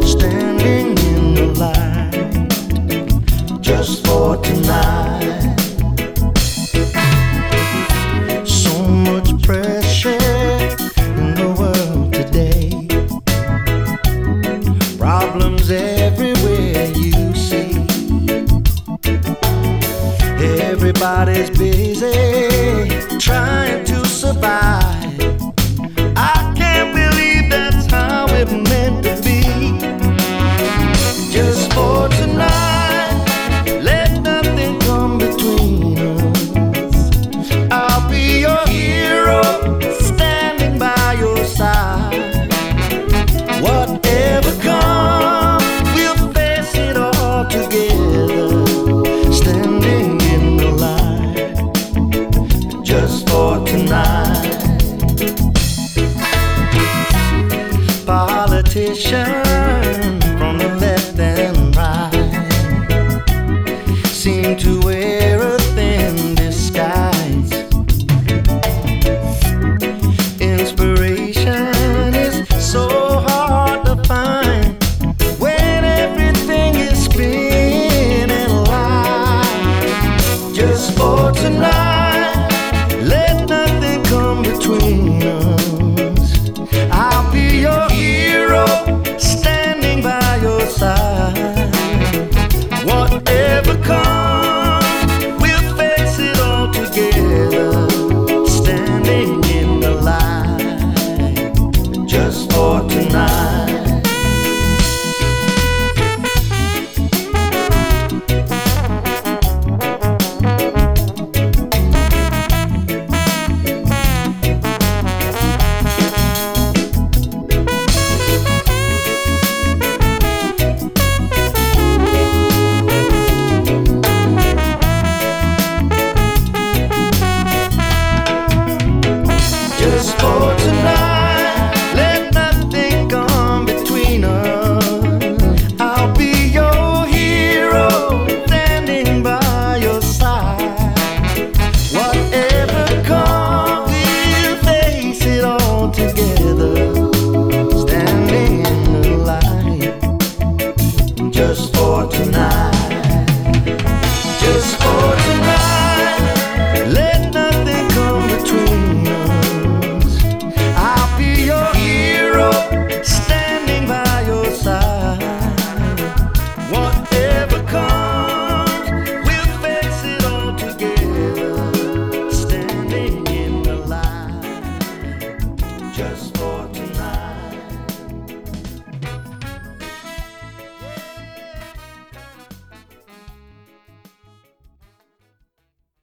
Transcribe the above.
standing in the light just for tonight. So much pressure in the world today, problems everywhere you see. Everybody's busy trying to survive. I can't believe that's how it meant to be. Just for tonight, let nothing come between us. I'll be your hero, standing by your side. Whatever comes, we'll face it all together, standing in the light just for tonight. Politicians